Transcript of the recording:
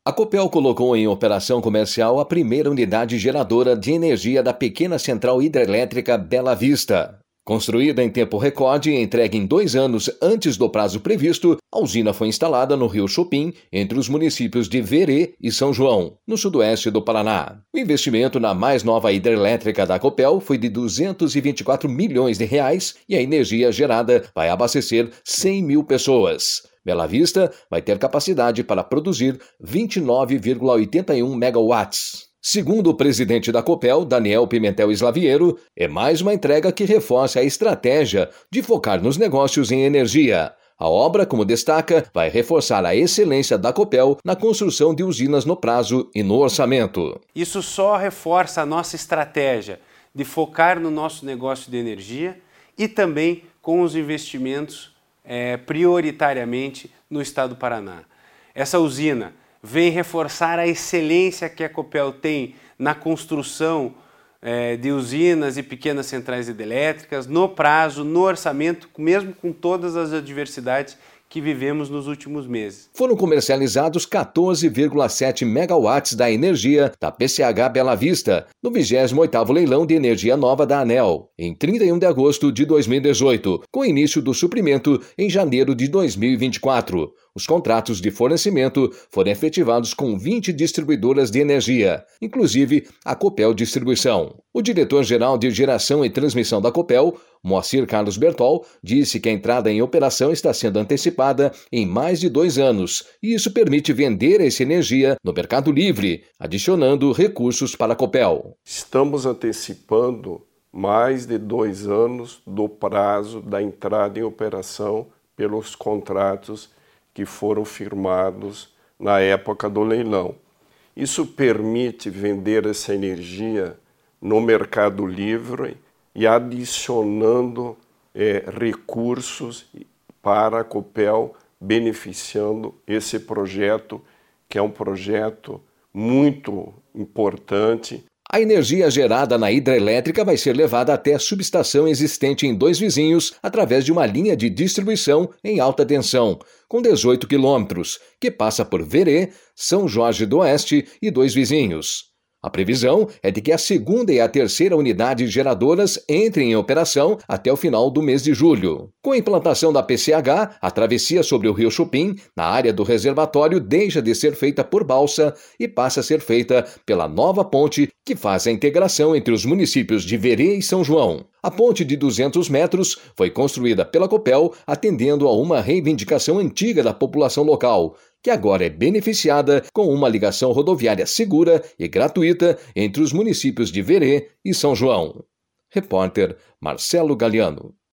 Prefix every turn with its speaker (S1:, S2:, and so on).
S1: A Copel colocou em operação comercial a primeira unidade geradora de energia da pequena central hidrelétrica Bela Vista. Construída em tempo recorde e entregue em 2 anos antes do prazo previsto, a usina foi instalada no Rio Chupim, entre os municípios de Verê e São João, no sudoeste do Paraná. O investimento na mais nova hidrelétrica da Copel foi de R$ 224 milhões e a energia gerada vai abastecer 100 mil pessoas. Bela Vista vai ter capacidade para produzir 29,81 megawatts. Segundo o presidente da Copel, Daniel Pimentel Slaviero, é mais uma entrega que reforça a estratégia de focar nos negócios em energia. A obra, como destaca, vai reforçar a excelência da Copel na construção de usinas no prazo e no orçamento.
S2: Isso só reforça a nossa estratégia de focar no nosso negócio de energia e também com os investimentos prioritariamente no estado do Paraná. Essa usina vem reforçar a excelência que a Copel tem na construção de usinas e pequenas centrais hidrelétricas, no prazo, no orçamento, mesmo com todas as adversidades que vivemos nos últimos meses.
S1: Foram comercializados 14,7 megawatts da energia da PCH Bela Vista, no 28º leilão de energia nova da ANEEL, em 31 de agosto de 2018, com início do suprimento em janeiro de 2024. Os contratos de fornecimento foram efetivados com 20 distribuidoras de energia, inclusive a Copel Distribuição. O diretor-geral de Geração e Transmissão da Copel, Moacir Carlos Bertol, disse que a entrada em operação está sendo antecipada em mais de 2 anos, e isso permite vender essa energia no mercado livre, adicionando recursos para a Copel.
S3: Estamos antecipando mais de 2 anos do prazo da entrada em operação pelos contratos que foram firmados na época do leilão. Isso permite vender essa energia no mercado livre e adicionando recursos para a Copel, beneficiando esse projeto, que é um projeto muito importante.
S1: A energia gerada na hidrelétrica vai ser levada até a subestação existente em 2 vizinhos através de uma linha de distribuição em alta tensão, com 18 quilômetros, que passa por Verê, São Jorge do Oeste e 2 vizinhos. A previsão é de que a segunda e a terceira unidade geradoras entrem em operação até o final do mês de julho. Com a implantação da PCH, a travessia sobre o Rio Chupim, na área do reservatório, deixa de ser feita por balsa e passa a ser feita pela nova ponte que faz a integração entre os municípios de Verê e São João. A ponte de 200 metros foi construída pela Copel, atendendo a uma reivindicação antiga da população local, que agora é beneficiada com uma ligação rodoviária segura e gratuita entre os municípios de Verê e São João. Repórter Marcelo Galiano.